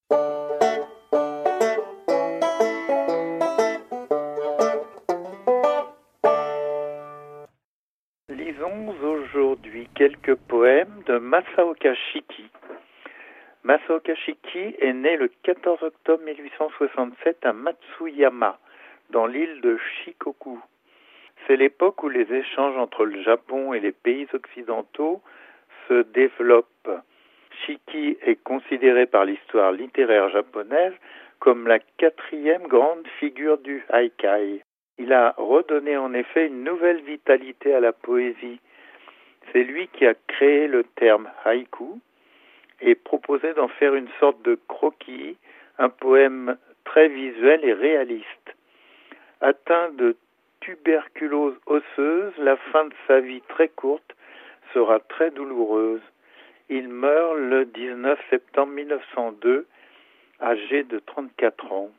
Lisons aujourd'hui quelques poèmes de Masaoka Shiki. Masaoka Shiki est né le 14 octobre 1867 à Matsuyama, dans l'île de Shikoku. C'est l'époque où les échanges entre le Japon et les pays occidentaux se développent. Shiki est considéré par l'histoire littéraire japonaise comme la 4e grande figure du haikai. Il a redonné en effet une nouvelle vitalité à la poésie. C'est lui qui a créé le terme haïku et proposé d'en faire une sorte de croquis, un poème très visuel et réaliste. Atteint de tuberculose osseuse, la fin de sa vie très courte sera très douloureuse. Il meurt le 19 septembre 1902, âgé de 34 ans.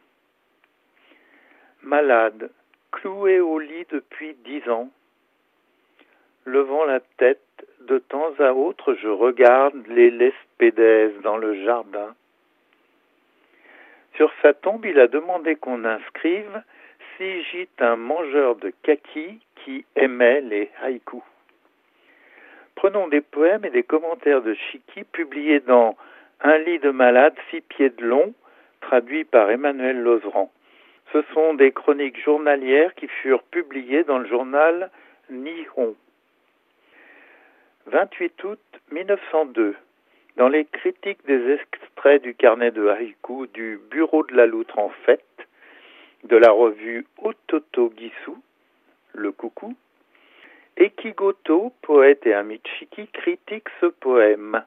Malade, cloué au lit depuis 10 ans, levant la tête, de temps à autre, je regarde les lespédès dans le jardin. Sur sa tombe, il a demandé qu'on inscrive « Si gîte un mangeur de kaki qui aimait les haïkus ». Prenons des poèmes et des commentaires de Shiki publiés dans Un lit de malade, 6 pieds de long, traduit par Emmanuel Lozeran. Ce sont des chroniques journalières qui furent publiées dans le journal Nihon. 28 août 1902. Dans les critiques des extraits du carnet de haïku du Bureau de la Loutre en fête, de la revue Ototo Gisu, le coucou, Ekigoto, poète et ami de Shiki, critique ce poème.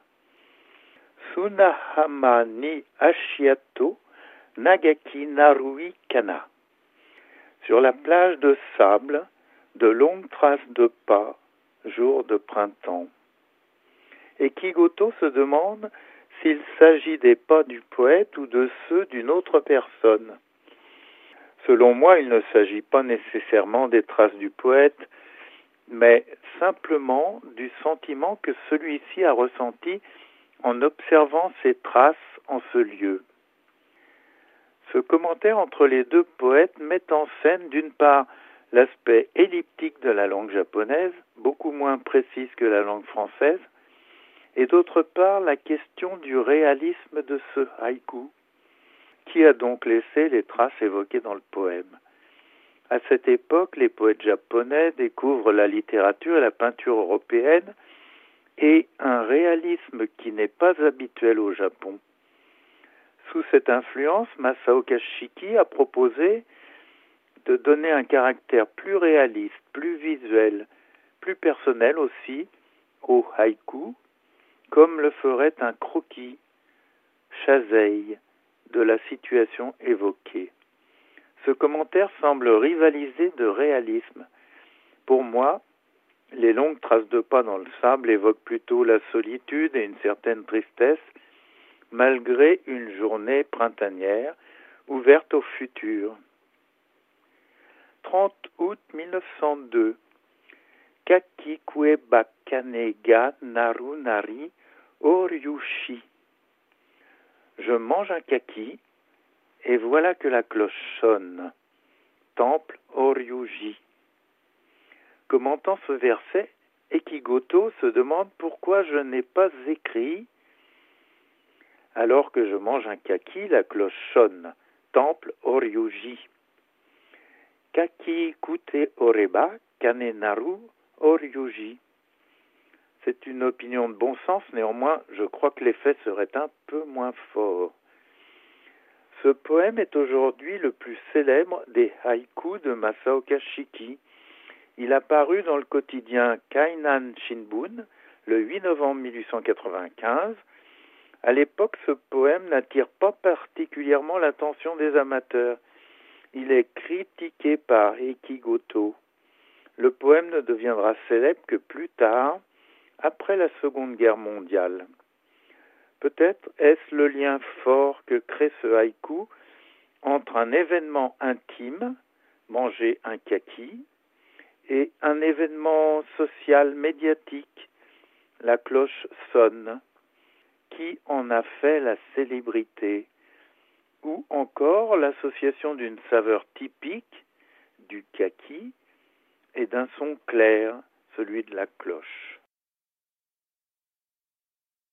Sunahama ni Ashiato Nagaki Narui Kana. Sur la plage de sable, de longues traces de pas, jour de printemps. Ekigoto se demande s'il s'agit des pas du poète ou de ceux d'une autre personne. Selon moi, il ne s'agit pas nécessairement des traces du poète, mais simplement du sentiment que celui-ci a ressenti en observant ces traces en ce lieu. Ce commentaire entre les deux poètes met en scène d'une part l'aspect elliptique de la langue japonaise, beaucoup moins précise que la langue française, et d'autre part la question du réalisme de ce haïku, qui a donc laissé les traces évoquées dans le poème. À cette époque, les poètes japonais découvrent la littérature et la peinture européenne et un réalisme qui n'est pas habituel au Japon. Sous cette influence, Masaoka Shiki a proposé de donner un caractère plus réaliste, plus visuel, plus personnel aussi au haïku, comme le ferait un croquis, chasei, de la situation évoquée. Ce commentaire semble rivaliser de réalisme. Pour moi, les longues traces de pas dans le sable évoquent plutôt la solitude et une certaine tristesse, malgré une journée printanière ouverte au futur. 30 août 1902. Kaki kueba kane ga naru nari oryushi. Je mange un kaki et voilà que la cloche sonne. Temple Oryuji. Commentant ce verset, Ekigoto se demande pourquoi je n'ai pas écrit « Alors que je mange un kaki, la cloche sonne. Temple Oryuji. Kaki kute oreba kane naru oryuji. » C'est une opinion de bon sens, néanmoins, je crois que l'effet serait un peu moins fort. Ce poème est aujourd'hui le plus célèbre des haïkus de Masaoka Shiki. Il a paru dans le quotidien Kainan Shinbun le 8 novembre 1895. À l'époque, ce poème n'attire pas particulièrement l'attention des amateurs. Il est critiqué par Ekigoto. Le poème ne deviendra célèbre que plus tard, après la Seconde Guerre mondiale. Peut-être est-ce le lien fort que crée ce haïku entre un événement intime, manger un kaki, et un événement social médiatique, la cloche sonne. Qui en a fait la célébrité? ou encore l'association d'une saveur typique, du kaki, et d'un son clair, celui de la cloche.